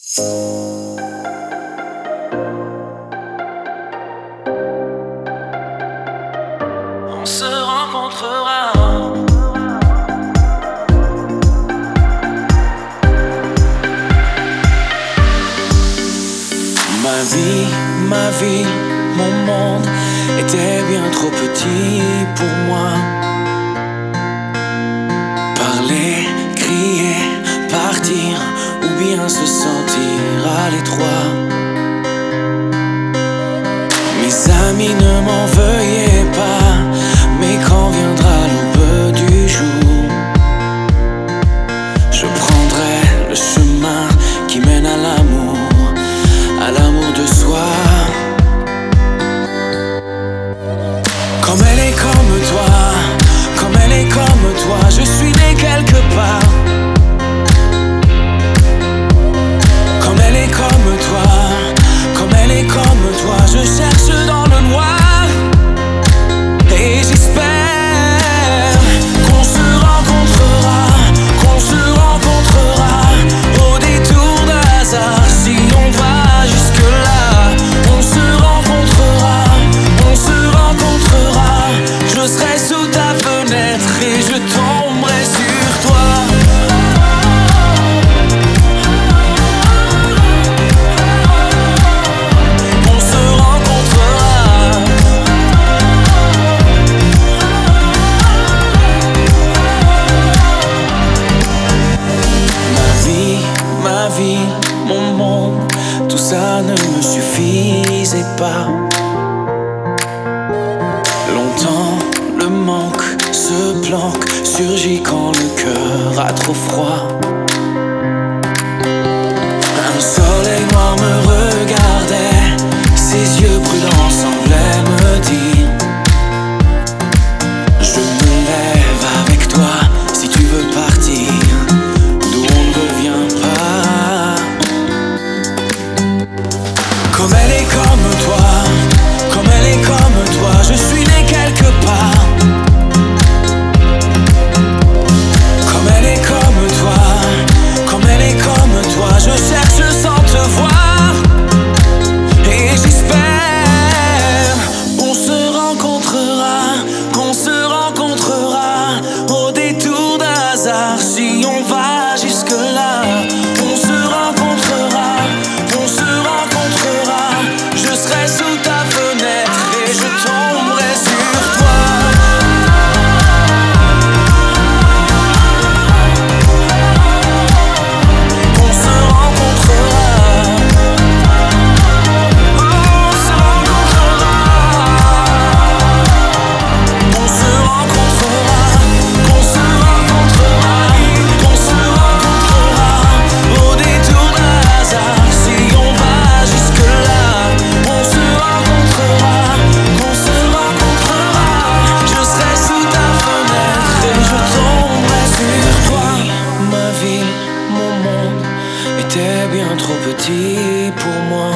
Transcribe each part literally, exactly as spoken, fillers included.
On se rencontrera. Ma vie, ma vie, mon monde était bien trop petit pour moi. Parler, crier, partir, ou bien se sentir à l'étroit. Mes amis, ne m'en veuillez pas, mais quand viendra l'aube du jour, je prendrai le chemin qui mène à l'amour, à l'amour de soi. Comme elle est comme toi, comme elle est comme toi, je suis né quelque part. Comme elle est comme toi, comme elle est comme toi, je cherche dans le noir et j'espère qu'on se rencontrera, qu'on se rencontrera au détour d'un hasard. Si on va jusque là, on se rencontrera, on se rencontrera. Je serai sous ta fenêtre et je tomberai sur toi. Mon monde, tout ça ne me suffisait pas. Longtemps, le manque se planque, surgit quand le cœur a trop froid. Un soleil noir me regardait, ses yeux brûlants semblaient me dire: je me lève avec toi si tu veux partir d'où on ne revient pas. Comme elle est comme toi, comme elle est comme toi, je suis né quelque part. Comme elle est comme toi, comme elle est comme toi, je cherche sans te voir et j'espère qu'on se rencontrera, qu'on se rencontrera au détour d'un hasard. Si on va jusque là, on se rencontrera, on se rencontrera. Je serai sous ta fenêtre et je tomberai sur toi. On se rencontrera, on se rencontrera, on se rencontrera, on se rencontrera, on se rencontrera au détour d'un hasard. Si on va jusque là, on se rencontrera, on se rencontrera. Je serai sous ta fenêtre et je tomberai sur toi. Ma vie, mon monde était bien trop petit pour moi.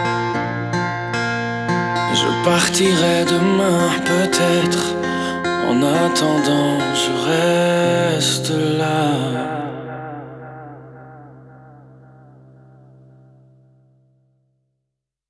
Je partirai demain peut-être. En attendant, je reste là.